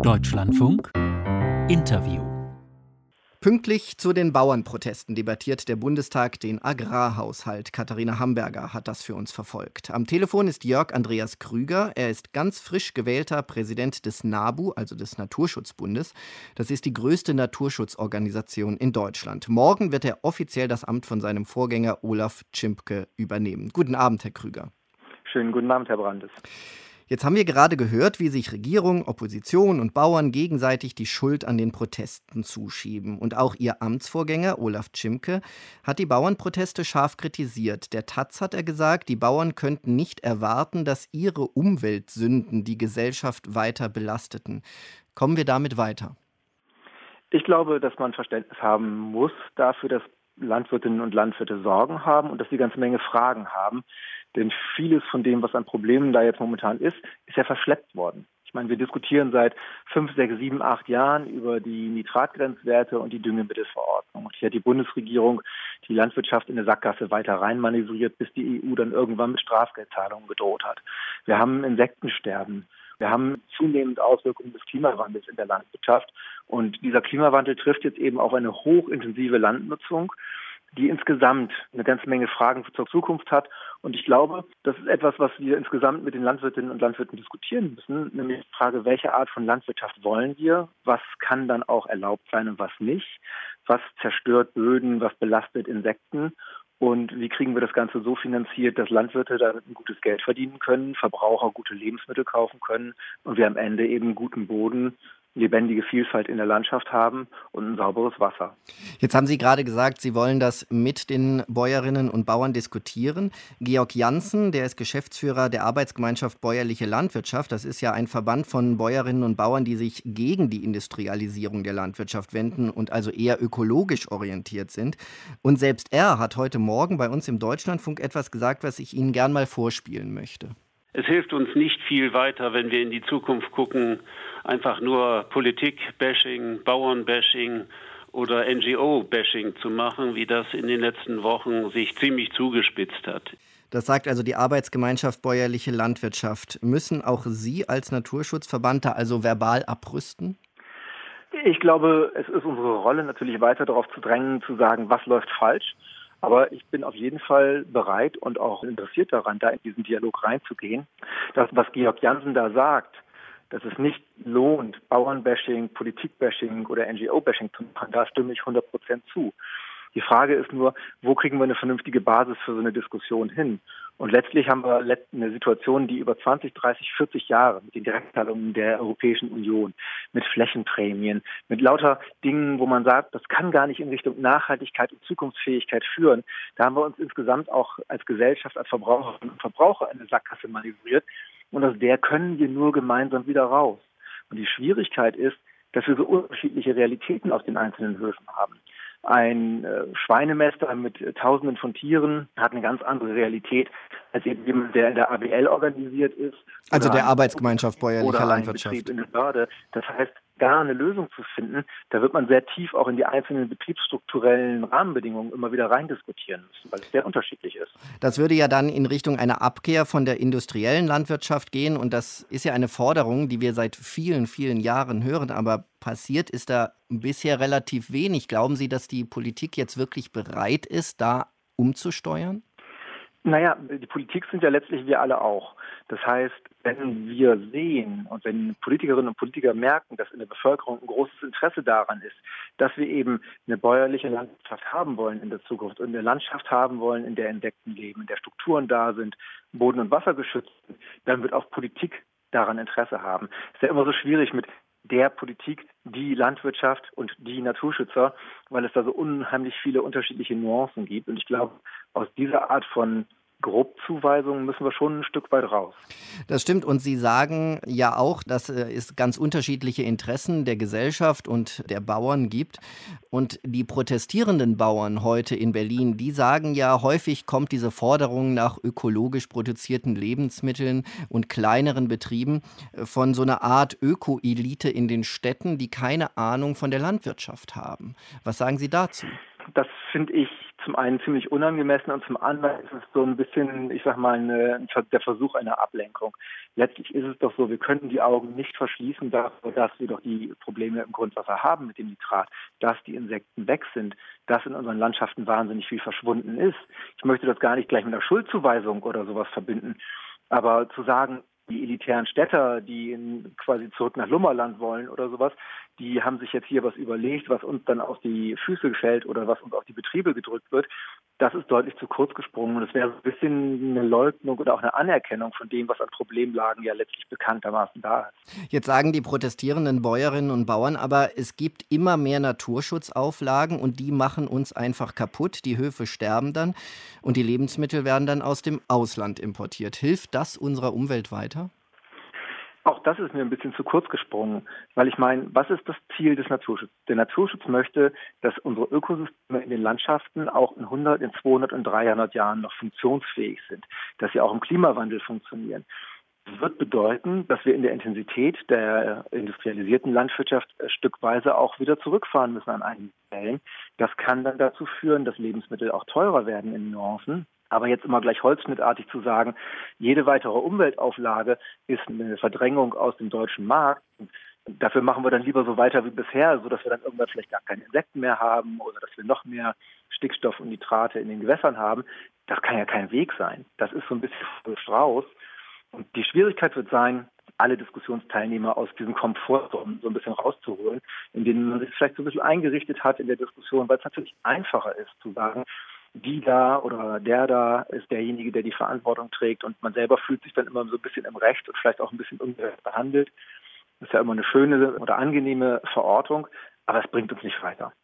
Deutschlandfunk Interview. Pünktlich zu den Bauernprotesten debattiert der Bundestag den Agrarhaushalt. Katharina Hamburger hat das für uns verfolgt. Am Telefon ist Jörg Andreas Krüger. Er ist ganz frisch gewählter Präsident des NABU, also des Naturschutzbundes. Das ist die größte Naturschutzorganisation in Deutschland. Morgen wird er offiziell das Amt von seinem Vorgänger Olaf Tschimke übernehmen. Guten Abend, Herr Krüger. Schönen guten Abend, Herr Brandes. Jetzt haben wir gerade gehört, wie sich Regierung, Opposition und Bauern gegenseitig die Schuld an den Protesten zuschieben. Und auch ihr Amtsvorgänger Olaf Tschimke hat die Bauernproteste scharf kritisiert. Der taz hat er gesagt, die Bauern könnten nicht erwarten, dass ihre Umweltsünden die Gesellschaft weiter belasteten. Kommen wir damit weiter? Ich glaube, dass man Verständnis haben muss dafür, dass Landwirtinnen und Landwirte Sorgen haben und dass sie eine ganze Menge Fragen haben. Denn vieles von dem, was an Problemen da jetzt momentan ist ja verschleppt worden. Ich meine, wir diskutieren seit 5, 6, 7, 8 Jahren über die Nitratgrenzwerte und die Düngemittelverordnung. Und hier hat die Bundesregierung die Landwirtschaft in eine Sackgasse weiter reinmanövriert, bis die EU dann irgendwann mit Strafgeldzahlungen gedroht hat. Wir haben Insektensterben. Wir haben zunehmend Auswirkungen des Klimawandels in der Landwirtschaft. Und dieser Klimawandel trifft jetzt eben auf eine hochintensive Landnutzung, die insgesamt eine ganze Menge Fragen zur Zukunft hat. Und ich glaube, das ist etwas, was wir insgesamt mit den Landwirtinnen und Landwirten diskutieren müssen, nämlich die Frage, welche Art von Landwirtschaft wollen wir, was kann dann auch erlaubt sein und was nicht, was zerstört Böden, was belastet Insekten und wie kriegen wir das Ganze so finanziert, dass Landwirte damit ein gutes Geld verdienen können, Verbraucher gute Lebensmittel kaufen können und wir am Ende eben guten Boden, lebendige Vielfalt in der Landschaft haben und ein sauberes Wasser. Jetzt haben Sie gerade gesagt, Sie wollen das mit den Bäuerinnen und Bauern diskutieren. Georg Janssen, der ist Geschäftsführer der Arbeitsgemeinschaft Bäuerliche Landwirtschaft. Das ist ja ein Verband von Bäuerinnen und Bauern, die sich gegen die Industrialisierung der Landwirtschaft wenden und also eher ökologisch orientiert sind. Und selbst er hat heute Morgen bei uns im Deutschlandfunk etwas gesagt, was ich Ihnen gern mal vorspielen möchte. Es hilft uns nicht viel weiter, wenn wir in die Zukunft gucken, einfach nur Politik-Bashing, Bauern-Bashing oder NGO-Bashing zu machen, wie das in den letzten Wochen sich ziemlich zugespitzt hat. Das sagt also die Arbeitsgemeinschaft Bäuerliche Landwirtschaft. Müssen auch Sie als Naturschutzverband da also verbal abrüsten? Ich glaube, es ist unsere Rolle natürlich weiter darauf zu drängen, zu sagen, was läuft falsch. Aber ich bin auf jeden Fall bereit und auch interessiert daran, da in diesen Dialog reinzugehen. Das, was Georg Janssen da sagt, dass es nicht lohnt, Bauernbashing, Politikbashing oder NGO-Bashing zu machen, da stimme ich 100% zu. Die Frage ist nur, wo kriegen wir eine vernünftige Basis für so eine Diskussion hin? Und letztlich haben wir eine Situation, die über 20, 30, 40 Jahre mit den Direktzahlungen der Europäischen Union, mit Flächenprämien, mit lauter Dingen, wo man sagt, das kann gar nicht in Richtung Nachhaltigkeit und Zukunftsfähigkeit führen. Da haben wir uns insgesamt auch als Gesellschaft, als Verbraucherinnen und Verbraucher in eine Sackgasse manövriert. Und aus der können wir nur gemeinsam wieder raus. Und die Schwierigkeit ist, dass wir so unterschiedliche Realitäten auf den einzelnen Höfen haben. Ein Schweinemester mit Tausenden von Tieren hat eine ganz andere Realität als eben jemand, der in der ABL organisiert ist. Also der Arbeitsgemeinschaft Bäuerlicher Landwirtschaft. Betrieb in der Börde. Das heißt, da eine Lösung zu finden, da wird man sehr tief auch in die einzelnen betriebsstrukturellen Rahmenbedingungen immer wieder reindiskutieren müssen, weil es sehr unterschiedlich ist. Das würde ja dann in Richtung einer Abkehr von der industriellen Landwirtschaft gehen und das ist ja eine Forderung, die wir seit vielen, vielen Jahren hören, aber passiert ist da bisher relativ wenig. Glauben Sie, dass die Politik jetzt wirklich bereit ist, da umzusteuern? Naja, die Politik sind ja letztlich wir alle auch. Das heißt, wenn wir sehen und wenn Politikerinnen und Politiker merken, dass in der Bevölkerung ein großes Interesse daran ist, dass wir eben eine bäuerliche Landwirtschaft haben wollen in der Zukunft und eine Landschaft haben wollen, in der Insekten leben, in der Strukturen da sind, Boden und Wasser geschützt sind, dann wird auch Politik daran Interesse haben. Es ist ja immer so schwierig mit der Politik, die Landwirtschaft und die Naturschützer, weil es da so unheimlich viele unterschiedliche Nuancen gibt. Und ich glaube, aus dieser Art von Grobzuweisungen müssen wir schon ein Stück weit raus. Das stimmt und Sie sagen ja auch, dass es ganz unterschiedliche Interessen der Gesellschaft und der Bauern gibt. Und die protestierenden Bauern heute in Berlin, die sagen ja, häufig kommt diese Forderung nach ökologisch produzierten Lebensmitteln und kleineren Betrieben von so einer Art Öko-Elite in den Städten, die keine Ahnung von der Landwirtschaft haben. Was sagen Sie dazu? Das finde ich zum einen ziemlich unangemessen und zum anderen ist es so ein bisschen, ich sag mal, der Versuch einer Ablenkung. Letztlich ist es doch so, wir können die Augen nicht verschließen dafür, dass wir doch die Probleme im Grundwasser haben mit dem Nitrat, dass die Insekten weg sind, dass in unseren Landschaften wahnsinnig viel verschwunden ist. Ich möchte das gar nicht gleich mit einer Schuldzuweisung oder sowas verbinden, aber zu sagen, die elitären Städter, die quasi zurück nach Lummerland wollen oder sowas, die haben sich jetzt hier was überlegt, was uns dann auf die Füße fällt oder was uns auf die Betriebe gedrückt wird. Das ist deutlich zu kurz gesprungen und es wäre so ein bisschen eine Leugnung oder auch eine Anerkennung von dem, was an Problemlagen ja letztlich bekanntermaßen da ist. Jetzt sagen die protestierenden Bäuerinnen und Bauern aber, es gibt immer mehr Naturschutzauflagen und die machen uns einfach kaputt. Die Höfe sterben dann und die Lebensmittel werden dann aus dem Ausland importiert. Hilft das unserer Umwelt weiter? Auch das ist mir ein bisschen zu kurz gesprungen, weil ich meine, was ist das Ziel des Naturschutzes? Der Naturschutz möchte, dass unsere Ökosysteme in den Landschaften auch in 100, in 200 und 300 Jahren noch funktionsfähig sind, dass sie auch im Klimawandel funktionieren. Das wird bedeuten, dass wir in der Intensität der industrialisierten Landwirtschaft stückweise auch wieder zurückfahren müssen an einigen Stellen. Das kann dann dazu führen, dass Lebensmittel auch teurer werden in Nuancen. Aber jetzt immer gleich holzschnittartig zu sagen, jede weitere Umweltauflage ist eine Verdrängung aus dem deutschen Markt. Dafür machen wir dann lieber so weiter wie bisher, sodass wir dann irgendwann vielleicht gar keine Insekten mehr haben oder dass wir noch mehr Stickstoff und Nitrate in den Gewässern haben. Das kann ja kein Weg sein. Das ist so ein bisschen Strauß. Und die Schwierigkeit wird sein, alle Diskussionsteilnehmer aus diesem Komfort so ein bisschen rauszuholen, in denen man sich vielleicht so ein bisschen eingerichtet hat in der Diskussion, weil es natürlich einfacher ist zu sagen, die da oder der da ist derjenige, der die Verantwortung trägt und man selber fühlt sich dann immer so ein bisschen im Recht und vielleicht auch ein bisschen ungerecht behandelt. Das ist ja immer eine schöne oder angenehme Verortung, aber es bringt uns nicht weiter.